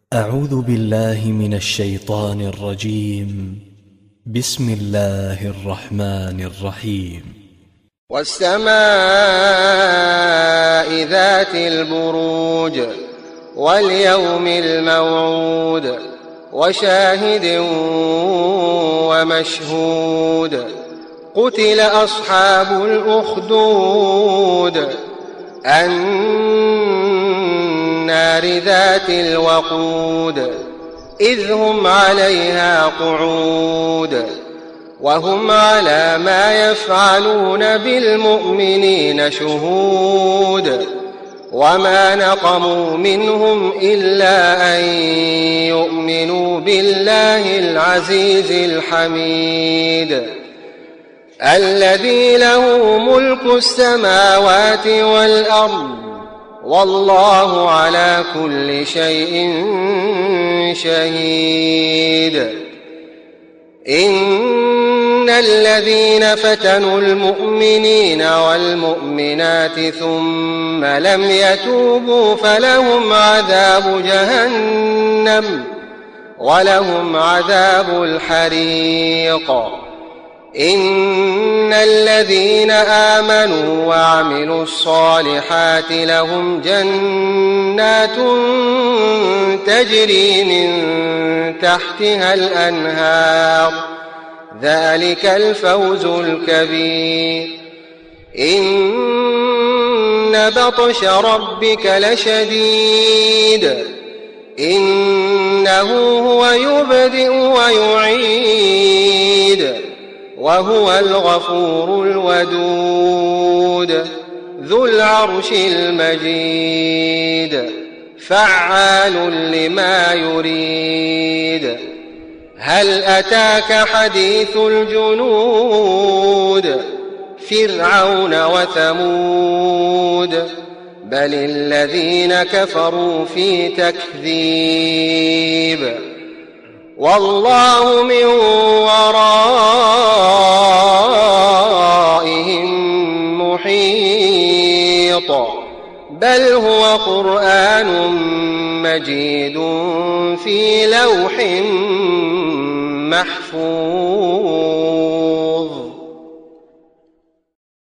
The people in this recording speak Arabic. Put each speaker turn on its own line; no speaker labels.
أعوذ بالله من الشيطان الرجيم. بسم الله الرحمن الرحيم.
والسماء ذات البروج واليوم الموعود وشاهد ومشهود قتل أصحاب الأخدود النار ذات الوقود إذ هم عليها قعود وهم على ما يفعلون بالمؤمنين شهود وما نقموا منهم إلا أن يؤمنوا بالله العزيز الحميد الذي له ملك السماوات والأرض والله على كل شيء شهيد. إن الذين فتنوا المؤمنين والمؤمنات ثم لم يتوبوا فلهم عذاب جهنم ولهم عذاب الحريق. إن الذين آمنوا وعملوا الصالحات لهم جنات تجري من تحتها الأنهار ذلك الفوز الكبير. إن بطش ربك لشديد إنه هو يبدئ ويعيد وهو الغفور الودود ذو العرش المجيد فعال لما يريد. هل أتاك حديث الجنود فرعون وثمود بل الذين كفروا في تكذيب والله من ورائهم محيط بل هو قرآن مجيد في لوح محفوظ.